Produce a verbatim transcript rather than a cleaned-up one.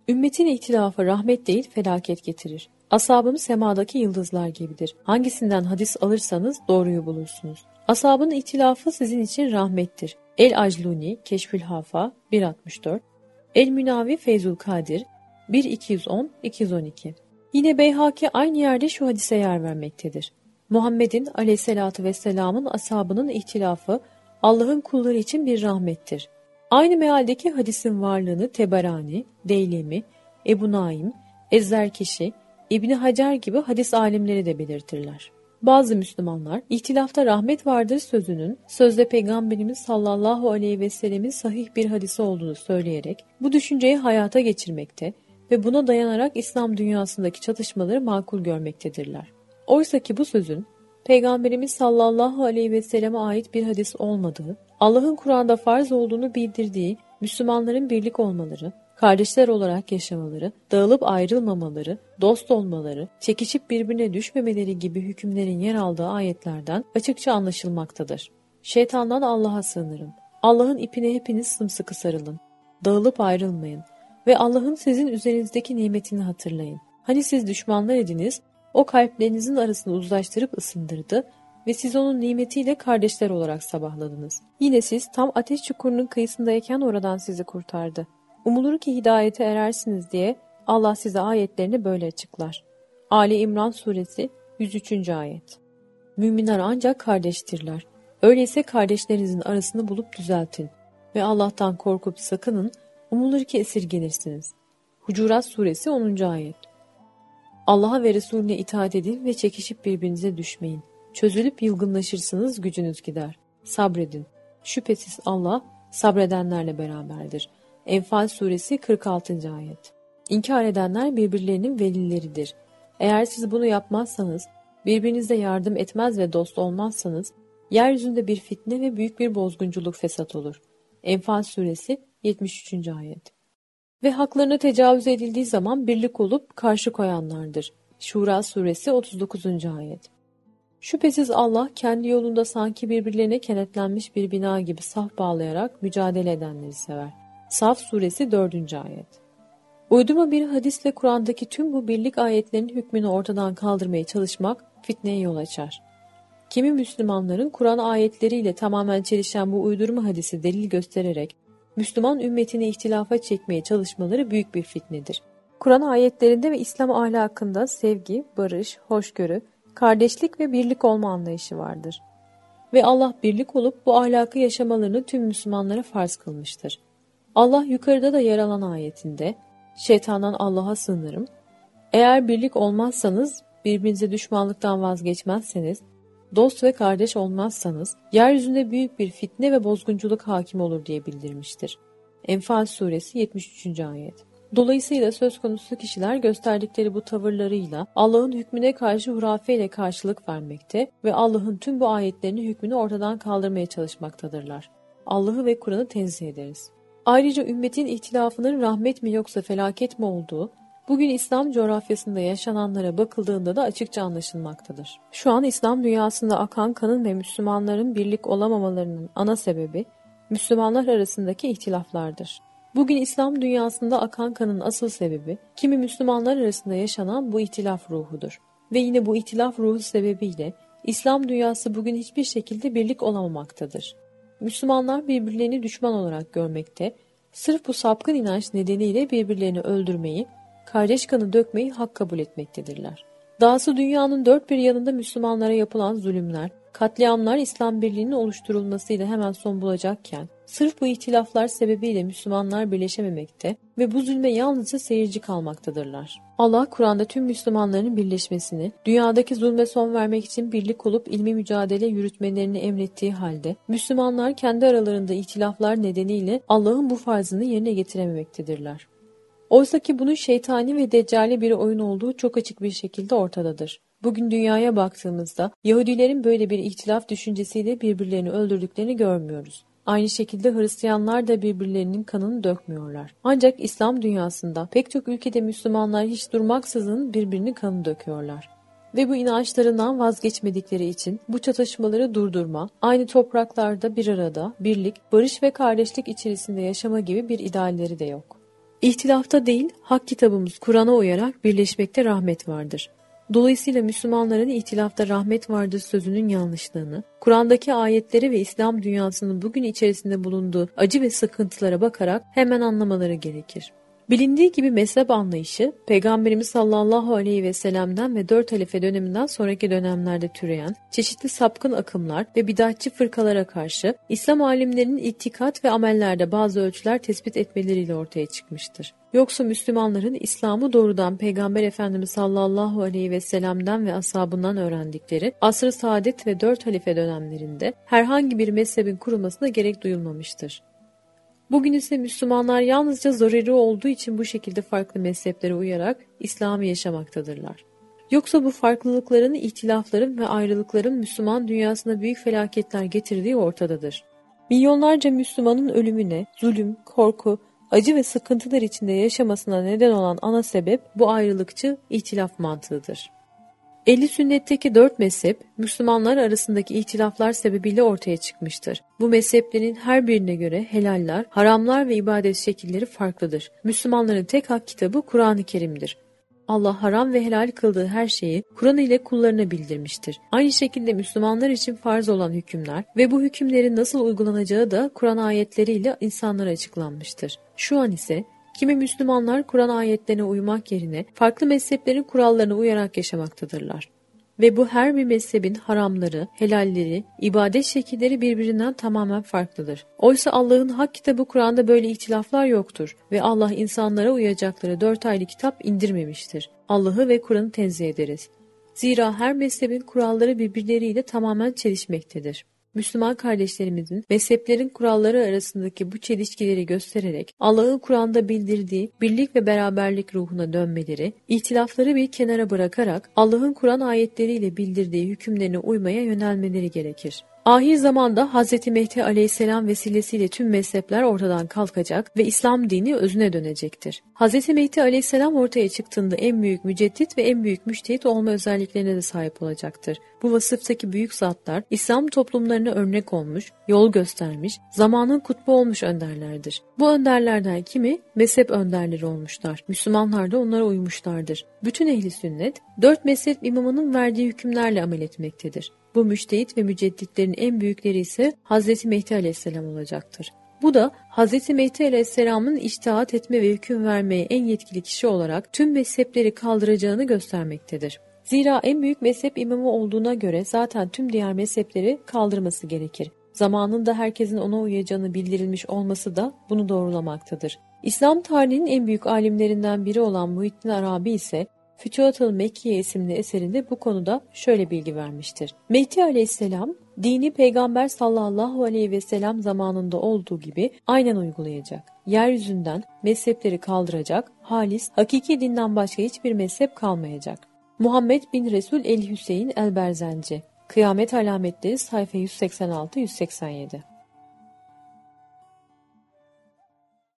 Ümmetin ihtilafı rahmet değil felaket getirir. Ashabım semadaki yıldızlar gibidir. Hangisinden hadis alırsanız doğruyu bulursunuz. Ashabın ihtilafı sizin için rahmettir. El-Acluni, Keşfül Hafa bir altmış dört, El-Münavi Feyzul Kadir bir iki yüz on iki yüz on iki. Yine Beyhaki aynı yerde şu hadise yer vermektedir. Muhammed'in aleyhissalatü vesselamın ashabının ihtilafı Allah'ın kulları için bir rahmettir. Aynı mealdeki hadisin varlığını Teberani, Deylemi, Ebu Naim, Ezzerkeşi, İbni Hacer gibi hadis alimleri de belirtirler. Bazı Müslümanlar ihtilafta rahmet vardır sözünün sözde Peygamberimiz sallallahu aleyhi ve sellemin sahih bir hadisi olduğunu söyleyerek bu düşünceyi hayata geçirmekte ve buna dayanarak İslam dünyasındaki çatışmaları makul görmektedirler. Oysa ki bu sözün Peygamberimiz sallallahu aleyhi ve selleme ait bir hadis olmadığı, Allah'ın Kur'an'da farz olduğunu bildirdiği Müslümanların birlik olmaları, kardeşler olarak yaşamaları, dağılıp ayrılmamaları, dost olmaları, çekişip birbirine düşmemeleri gibi hükümlerin yer aldığı ayetlerden açıkça anlaşılmaktadır. Şeytandan Allah'a sığınırım. Allah'ın ipine hepiniz sımsıkı sarılın. Dağılıp ayrılmayın ve Allah'ın sizin üzerinizdeki nimetini hatırlayın. Hani siz düşmanlar ediniz, o kalplerinizin arasını uzlaştırıp ısındırdı ve siz onun nimetiyle kardeşler olarak sabahladınız. Yine siz tam ateş çukurunun kıyısındayken oradan sizi kurtardı. Umulur ki hidayete erersiniz diye Allah size ayetlerini böyle açıklar. Ali İmran Suresi yüz üçüncü. ayet. Müminler ancak kardeştirler. Öyleyse kardeşlerinizin arasını bulup düzeltin ve Allah'tan korkup sakının, umulur ki esirgenirsiniz. Hucurat Suresi onuncu. ayet. Allah'a ve Resulüne itaat edin ve çekişip birbirinize düşmeyin. Çözülüp yılgınlaşırsınız, gücünüz gider. Sabredin. Şüphesiz Allah sabredenlerle beraberdir. Enfal Suresi kırk altıncı. ayet. İnkar edenler birbirlerinin velileridir. Eğer siz bunu yapmazsanız, birbirinize yardım etmez ve dost olmazsanız, yeryüzünde bir fitne ve büyük bir bozgunculuk fesat olur. Enfal Suresi yetmiş üçüncü. ayet. Ve haklarına tecavüz edildiği zaman birlik olup karşı koyanlardır. Şura Suresi otuz dokuzuncu. ayet. Şüphesiz Allah kendi yolunda sanki birbirlerine kenetlenmiş bir bina gibi saf bağlayarak mücadele edenleri sever. Saf Suresi dördüncü. ayet. Uydurma bir hadisle Kur'an'daki tüm bu birlik ayetlerinin hükmünü ortadan kaldırmaya çalışmak fitneye yol açar. Kimi Müslümanların Kur'an ayetleriyle tamamen çelişen bu uydurma hadisi delil göstererek Müslüman ümmetini ihtilafa çekmeye çalışmaları büyük bir fitnedir. Kur'an ayetlerinde ve İslam ahlakında sevgi, barış, hoşgörü, kardeşlik ve birlik olma anlayışı vardır. Ve Allah birlik olup bu ahlakı yaşamalarını tüm Müslümanlara farz kılmıştır. Allah yukarıda da yer alan ayetinde, şeytandan Allah'a sığınırım. Eğer birlik olmazsanız, birbirinize düşmanlıktan vazgeçmezseniz, dost ve kardeş olmazsanız, yeryüzünde büyük bir fitne ve bozgunculuk hakim olur diye bildirmiştir. Enfal Suresi yetmiş üçüncü. ayet. Dolayısıyla söz konusu kişiler gösterdikleri bu tavırlarıyla Allah'ın hükmüne karşı hurafeyle karşılık vermekte ve Allah'ın tüm bu ayetlerinin hükmünü ortadan kaldırmaya çalışmaktadırlar. Allah'ı ve Kur'an'ı tenzih ederiz. Ayrıca ümmetin ihtilafının rahmet mi yoksa felaket mi olduğu, bugün İslam coğrafyasında yaşananlara bakıldığında da açıkça anlaşılmaktadır. Şu an İslam dünyasında akan kanın ve Müslümanların birlik olamamalarının ana sebebi, Müslümanlar arasındaki ihtilaflardır. Bugün İslam dünyasında akan kanın asıl sebebi, kimi Müslümanlar arasında yaşanan bu ihtilaf ruhudur. Ve yine bu ihtilaf ruhu sebebiyle İslam dünyası bugün hiçbir şekilde birlik olamamaktadır. Müslümanlar birbirlerini düşman olarak görmekte, sırf bu sapkın inanç nedeniyle birbirlerini öldürmeyi, kardeş kanı dökmeyi hak kabul etmektedirler. Dahası dünyanın dört bir yanında Müslümanlara yapılan zulümler, katliamlar İslam birliğinin oluşturulmasıyla hemen son bulacakken, sırf bu ihtilaflar sebebiyle Müslümanlar birleşememekte ve bu zulme yalnızca seyirci kalmaktadırlar. Allah Kur'an'da tüm Müslümanların birleşmesini, dünyadaki zulme son vermek için birlik olup ilmi mücadele yürütmelerini emrettiği halde, Müslümanlar kendi aralarında ihtilaflar nedeniyle Allah'ın bu farzını yerine getirememektedirler. Oysa ki bunun şeytani ve deccali bir oyun olduğu çok açık bir şekilde ortadadır. Bugün dünyaya baktığımızda Yahudilerin böyle bir ihtilaf düşüncesiyle birbirlerini öldürdüklerini görmüyoruz. Aynı şekilde Hristiyanlar da birbirlerinin kanını dökmüyorlar. Ancak İslam dünyasında pek çok ülkede Müslümanlar hiç durmaksızın birbirinin kanını döküyorlar. Ve bu inançlarından vazgeçmedikleri için bu çatışmaları durdurma, aynı topraklarda bir arada, birlik, barış ve kardeşlik içerisinde yaşama gibi bir idealleri de yok. İhtilafta değil, hak kitabımız Kur'an'a uyarak birleşmekte rahmet vardır. Dolayısıyla Müslümanların ihtilafta rahmet vardır sözünün yanlışlığını, Kur'an'daki ayetlere ve İslam dünyasının bugün içerisinde bulunduğu acı ve sıkıntılara bakarak hemen anlamaları gerekir. Bilindiği gibi mezhep anlayışı, Peygamberimiz sallallahu aleyhi ve sellem'den ve dört halife döneminden sonraki dönemlerde türeyen çeşitli sapkın akımlar ve bidatçı fırkalara karşı İslam alimlerinin itikat ve amellerde bazı ölçüler tespit etmeleriyle ortaya çıkmıştır. Yoksa Müslümanların İslam'ı doğrudan Peygamber Efendimiz sallallahu aleyhi ve sellem'den ve ashabından öğrendikleri asr-ı saadet ve dört halife dönemlerinde herhangi bir mezhebin kurulmasına gerek duyulmamıştır. Bugün ise Müslümanlar yalnızca zaruri olduğu için bu şekilde farklı mezheplere uyarak İslam'ı yaşamaktadırlar. Yoksa bu farklılıkların, ihtilafların ve ayrılıkların Müslüman dünyasına büyük felaketler getirdiği ortadadır. Milyonlarca Müslümanın ölümüne, zulüm, korku, acı ve sıkıntılar içinde yaşamasına neden olan ana sebep bu ayrılıkçı ihtilaf mantığıdır. Ehli sünnetteki dört mezhep, Müslümanlar arasındaki ihtilaflar sebebiyle ortaya çıkmıştır. Bu mezheplerin her birine göre helaller, haramlar ve ibadet şekilleri farklıdır. Müslümanların tek hak kitabı Kur'an-ı Kerim'dir. Allah haram ve helal kıldığı her şeyi Kur'an ile kullarına bildirmiştir. Aynı şekilde Müslümanlar için farz olan hükümler ve bu hükümlerin nasıl uygulanacağı da Kur'an ayetleriyle insanlara açıklanmıştır. Şu an ise kimi Müslümanlar Kur'an ayetlerine uymak yerine farklı mezheplerin kurallarına uyarak yaşamaktadırlar. Ve bu her bir mezhebin haramları, helalleri, ibadet şekilleri birbirinden tamamen farklıdır. Oysa Allah'ın hak kitabı Kur'an'da böyle ihtilaflar yoktur ve Allah insanlara uyacakları dört ayrı kitap indirmemiştir. Allah'ı ve Kur'an'ı tenzih ederiz. Zira her mezhebin kuralları birbirleriyle tamamen çelişmektedir. Müslüman kardeşlerimizin mezheplerin kuralları arasındaki bu çelişkileri göstererek Allah'ın Kur'an'da bildirdiği birlik ve beraberlik ruhuna dönmeleri, ihtilafları bir kenara bırakarak Allah'ın Kur'an ayetleriyle bildirdiği hükümlerine uymaya yönelmeleri gerekir. Ahir zamanda Hz. Mehdi aleyhisselam vesilesiyle tüm mezhepler ortadan kalkacak ve İslam dini özüne dönecektir. Hz. Mehdi aleyhisselam ortaya çıktığında en büyük müceddit ve en büyük müştehit olma özelliklerine de sahip olacaktır. Bu vasıftaki büyük zatlar İslam toplumlarına örnek olmuş, yol göstermiş, zamanın kutbu olmuş önderlerdir. Bu önderlerden kimi mezhep önderleri olmuşlar. Müslümanlar da onlara uymuşlardır. Bütün ehli sünnet dört mezhep imamının verdiği hükümlerle amel etmektedir. Bu müştehit ve mücedditlerin en büyükleri ise Hz. Mehdi aleyhisselam olacaktır. Bu da Hz. Mehdi aleyhisselamın içtihat etme ve hüküm vermeye en yetkili kişi olarak tüm mezhepleri kaldıracağını göstermektedir. Zira en büyük mezhep imamı olduğuna göre zaten tüm diğer mezhepleri kaldırması gerekir. Zamanında herkesin ona uyacağını bildirilmiş olması da bunu doğrulamaktadır. İslam tarihinin en büyük alimlerinden biri olan Muhittin Arabi ise Fütuhat-ı Mekkiye isimli eserinde bu konuda şöyle bilgi vermiştir. Mehdi aleyhisselam dini Peygamber sallallahu aleyhi ve sellem zamanında olduğu gibi aynen uygulayacak. Yeryüzünden mezhepleri kaldıracak, halis, hakiki dinden başka hiçbir mezhep kalmayacak. Muhammed bin Resul el-Hüseyin el-Berzenci, Kıyamet Alametleri sayfa yüz seksen altı yüz seksen yedi.